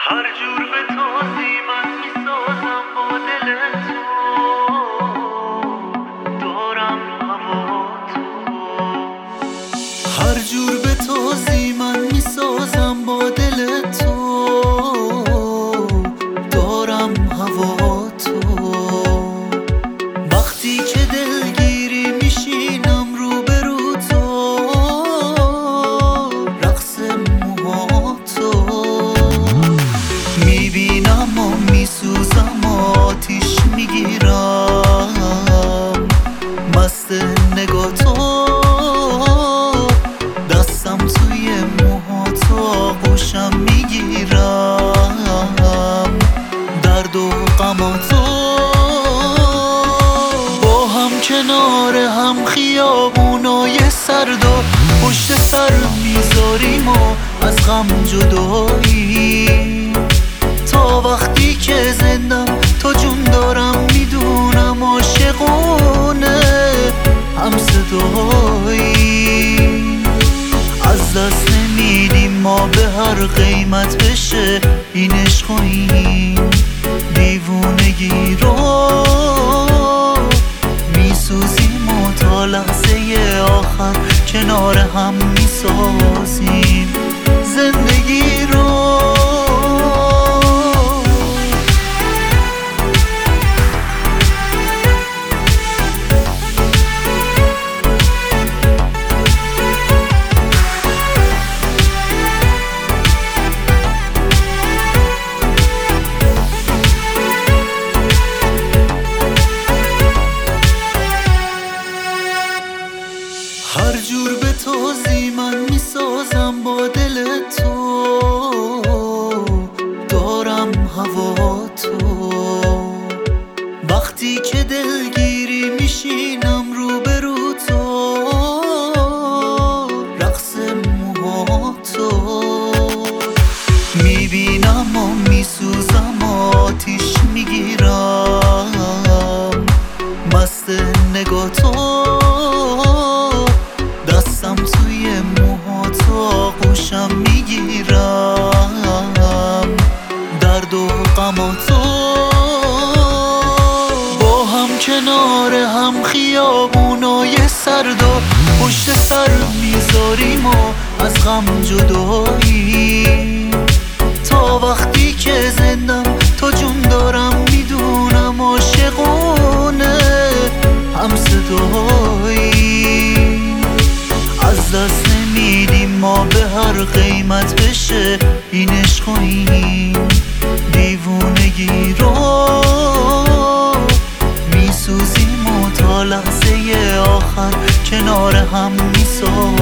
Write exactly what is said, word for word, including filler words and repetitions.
هر جور به تازی من میسازم با دل تو، دارم هوا تو. هر جور به تازی من میسازم با دل تو، دارم هوا تو. وقتی که دلگیری میشینم روبرو تو، رقص موها تو میبینم و میسوزم و آتیش میگیرم، مست نگاه تو. دستم توی موها تو آغوشم میگیرم، درد و غم تو. با هم کنار هم خیابونای سرد و پشت سر میذاریم و از غم جداییم. تا وقتی که زندم تو جون دارم، میدونم عاشقونه هم صدایی. از دست نمیدیم ما به هر قیمت بشه این عشق و این دیوونگی رو. میسوزیم و تا لحظه آخر کنار هم میسازیم زندگی رو. هر جور به تازی من میسازم با دل تو، دارم هوا تو. وقتی که دلگیری میشینم روبرو تو، رقص موها تو میبینم و میسوزم و آتیش میگیرم، مست نگاه تو. دستم توی موها تو آغوشم میگیرم، درد و غم تو. با هم کنار هم خیابونای سرد و پشت سر میذاریم و از غم جداییم. تا وقتی که زندم تو جون دارم، میدونم عاشقونه هم صدایی. از دست نمیدیم ما به هر قیمت بشه این عشق و این دیوونگی رو. میسوزیم و تا لحظه آخر کنار هم میسازیم